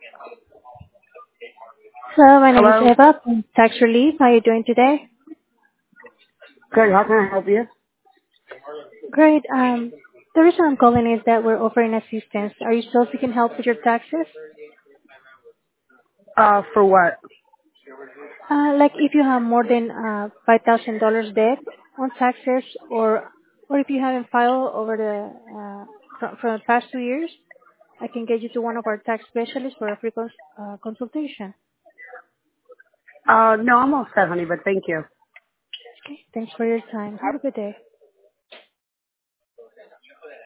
Hello, my name is Hello? Eva from Tax Relief. How are you doing today? Good, how can I help you? Great. The reason I'm calling is that we're offering assistance. Are you still seeking help with your taxes? For what? Like if you have more than $5,000 debt on taxes, or if you haven't filed over from the past 2 years, I can get you to one of our tax specialists for a free consultation. No, I'm all 70, but thank you. Okay. Thanks for your time. Have a good day.